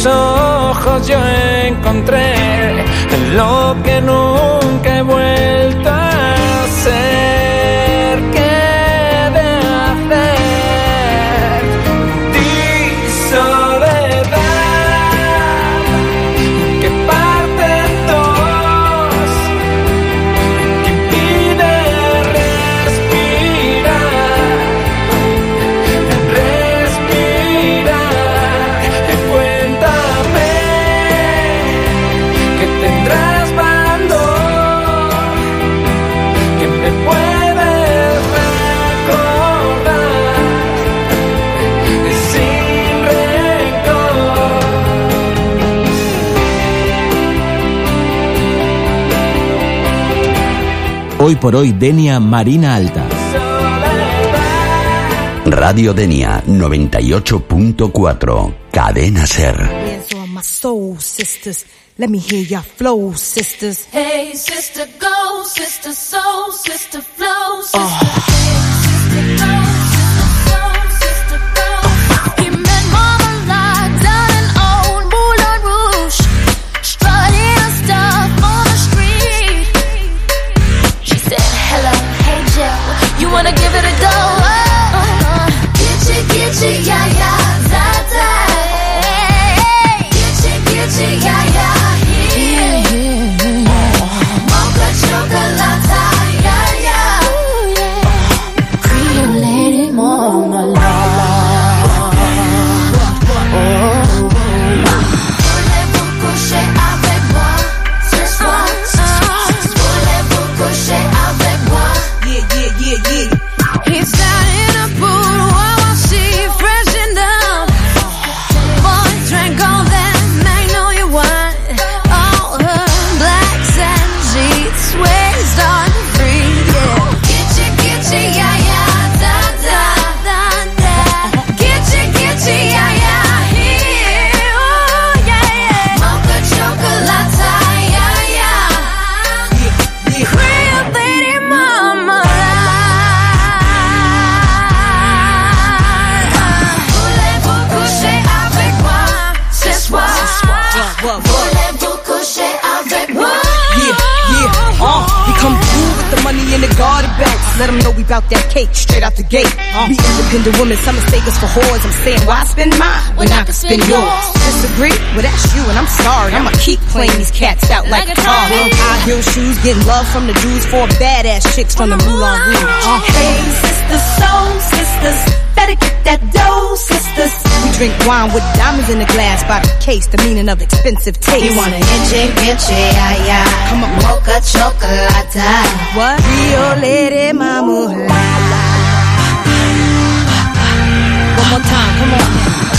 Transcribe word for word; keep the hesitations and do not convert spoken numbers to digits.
tus ojos yo encontré lo que nunca he vuelto a hacer. ¿Qué de hacer? Di soledad que parte en dos, que impide respirar, respirar. Cuéntame que tendrás valor, que me puedes recordar sin rencor. Hoy por hoy, Denia Marina Alta. Radio Denia noventa y ocho punto cuatro. Cadena Ser. Hands on my soul, sisters. Let me hear your flow, sisters. Hey, sister, go, sister, soul, sister, flow, sister. Oh. Hey, sister, go, sister, soul, sister, go. He met Mama Lot down in old Moulin Rouge, strutting her stuff on the street. She said, hello, hey, Joe, you wanna give it a go? Oh, uh, Gitchy, gitchy, yeah, yeah, da, da. Gitchy, gitchy, yeah, yeah. Mocha chocolate, yeah, yeah. Cream lady, mama, voulez-vous coucher avec moi ce soir? Voulez-vous coucher avec moi? Yeah, yeah, yeah, yeah. He's down in a pool while she freshened up. Boy drank all that magnolia wine. All her blacks and sheets waist on free. Yeah. Gitchy, gitchy, yeah, yeah, da, da, da, da. Gitchy, gitchy, yeah, yeah, here. Oh, yeah, yeah. Mocha chocolate, yeah, yeah. Cream lady mama. Voulez-vous coucher avec moi ce soir? Voulez-vous coucher avec moi? Yeah, yeah, uh, we come through with the money in the garden bags. Let them know we bout that cake straight out the gate. Uh, we independent women, some mistake us for whores. I'm saying, why spend mine when I can spend yours? Disagree? Well, that's you, and I'm sorry. I'ma keep playing these cats out like a car. High heel shoes, getting love from the Jews, four badass chicks from the Moulin Rouge. Uh, Hey, sisters, soul sisters, better get that dough, sisters. we drink wine with diamonds in the glass by the case, the meaning of expensive taste. You wanna itchy, itchy, yeah, yeah. Come on. Mocha chocolate. What? Rio Lady Mama. One more time, come on.